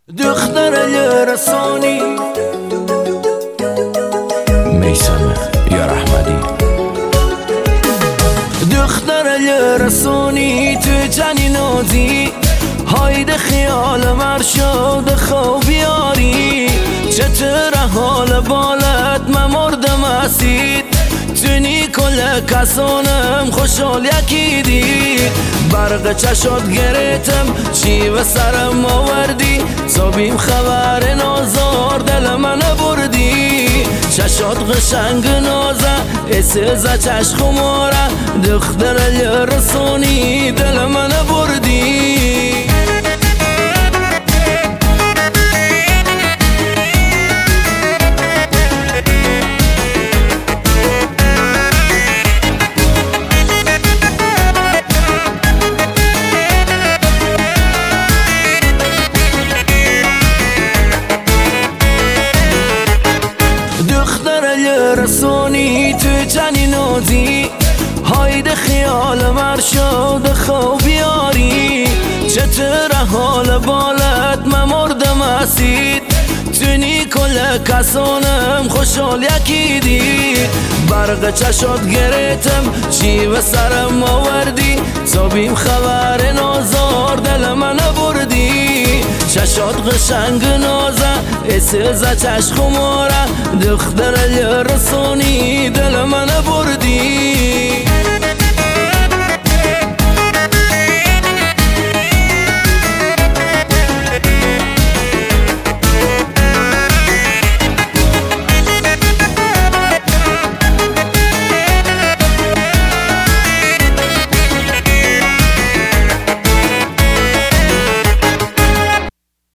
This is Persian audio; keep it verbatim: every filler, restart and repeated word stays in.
دختر رسانی میسم یا رحمدی دختر رسانی تو جنی نازی هاید خیال مرشاد خوابیاری چطور حال بالت ممردم اسید تونی کل کسانم خوشحال یکی دید برق چشات گریتم چی و سرم آوردی صابیم خبر نازار دل من بردی چشات قشنگ نازه اسیزه چشم خماره دختر رسانی دل من بردی رسانی تو جنی نازی هاید خیال مرشاد خوابیاری چطور حال بالت ممردم اسید تونی کل کسانم خوشحال یکی دید برق چشات گریتم چی و سرم آوردی صابیم خبر نازار دل من بردی چشات قشنگ نازه اسیزه چشم خماره دختر رسانی دل من بردی